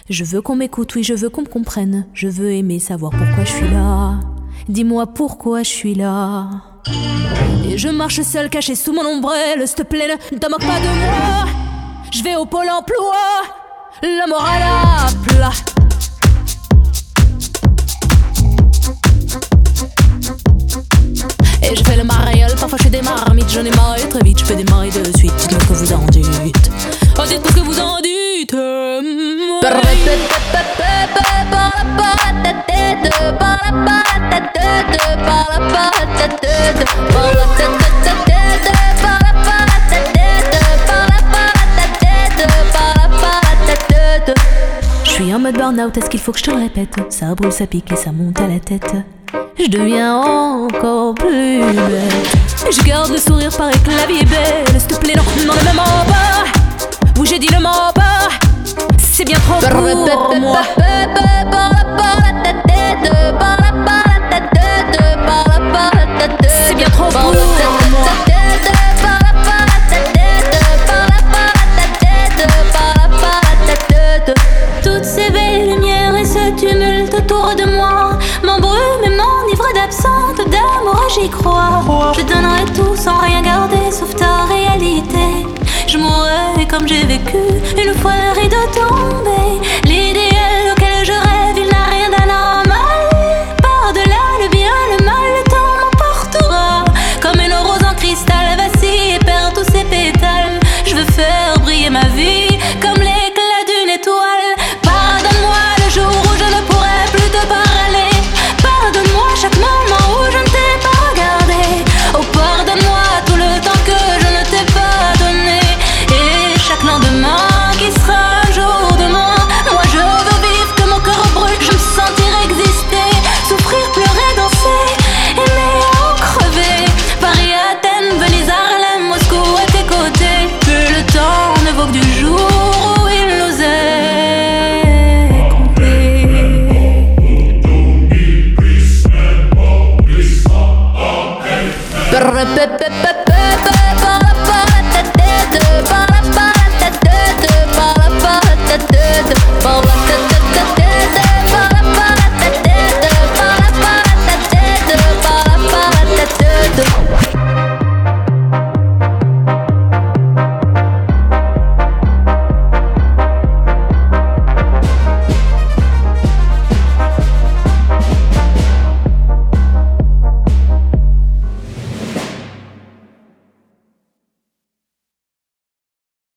Je veux qu'on m'écoute, oui, je veux qu'on me comprenne. Je veux aimer, savoir pourquoi je suis là. Dis-moi pourquoi je suis là. Et je marche seule, cachée sous mon ombrelle. S'il te plaît, ne te moque pas de moi. Je vais au pôle emploi, la morale à plat. Et je fais le mariole, parfois je fais des marmites. J'en ai marre très vite, je peux démarrer de suite. Dites-moi ce que vous en dites. Oh, dites-moi ce que vous en dites. Je suis en mode burn-out, est-ce qu'il faut que je te le répète? Ça brûle, ça pique et ça monte à la tête. Je deviens encore plus bête. Je garde le sourire, paraît que la vie est belle. S'il te plaît, non, non, ne me mens pas. Oui, j'ai dit ne mens pas. C'est bien trop pour moi. C'est bien trop pour moi. Toutes ces belles lumières et ce tumulte autour de moi m'embrument et m'enivrent d'absente d'amour, j'y crois. Je donnerai tout sans rien garder sauf ta réalité. Je mourrai comme j'ai vécu une fois le rideau tombé. L'idéal auquel je rêve, il n'a rien d'anormal. Par-delà le bien, le mal, le temps m'emportera. Comme une rose en cristal vacille et perd tous ses pétales. Je veux faire briller ma vie comme l'éclat d'une étoile. Pardonne-moi le jour où je ne pourrai plus te parler. Pardonne-moi chaque moment où je ne t'ai pas regardé. Oh, pardonne-moi tout le temps que je ne t'ai pas donné. Et chaque lendemain qui sera un jour de moins. Moi je veux vivre que mon cœur brûle. Je me sentir exister, souffrir, pleurer, danser, aimer, en crever. Paris, Athènes, Venise, Harlem, Moscou à tes côtés. Que le temps ne vaut que du jour où il nous est compté. Perre,